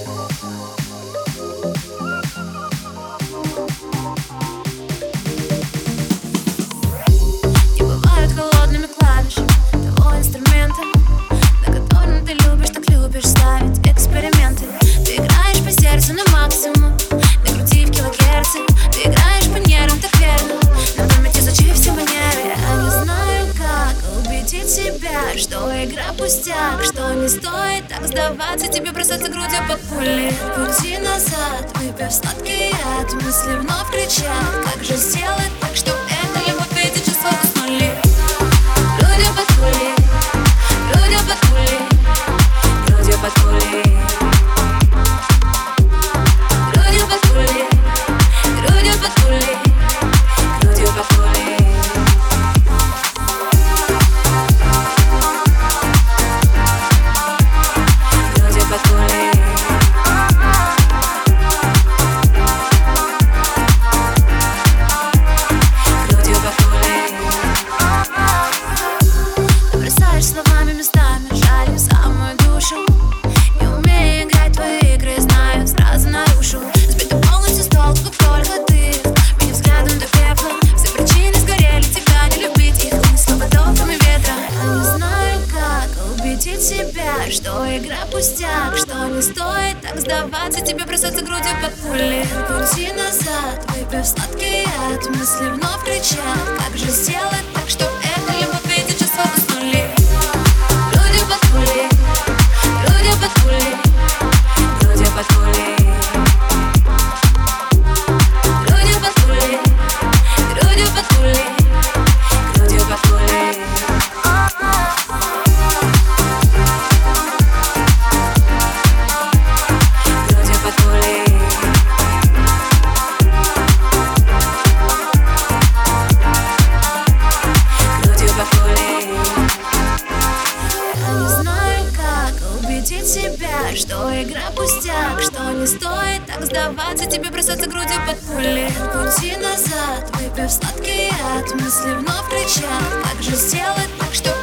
Не бывают холодными клавиши того инструмента, на котором ты любишь, так любишь ставить эксперименты. Ты играешь по сердцу на максимум, накрутив килогерцы. Ты играешь по нервам так верно, на память изучив все манеры. Я не знаю, как убедить себя, что игра пустяк, что не стоит так сдаваться, тебе бросаться грудью под пули. Пути назад, выпив сладкий яд, мысли вновь кричат: как же сделать так, чтоб эта любовь в эти часы уснули? Грудью под пули, грудью под пули, грудью под пули, грудью под пули, грудью под пули, грудью под пули. Словами местами жалим самую душу. Не умею играть в твои игры, знаю, сразу нарушу. Сбита полностью с толку, как только ты меня взглядом до пепла. Все причины сгорели, тебя не любить, их мысли потоками ветра. Я не знаю, как убедить себя, что игра пустяк, что не стоит так сдаваться, тебе бросаться грудью под пули. Пути назад, выпив сладкий яд, мысли вновь кричат: как же сделать так, чтоб эта любовь в эти часы уснули? Грудью под пули, грудью под пули, грудью под пули, грудью под пули, грудью под пули, грудью под пули. Грудью под пули. Грудью под пули. Я не знаю, как убедить себя, что игра пустяк, что не стоит так сдаваться, тебе бросаться грудью под пули. Пути назад, выпив сладкий яд, мысли вновь кричат: как же сделать так, чтоб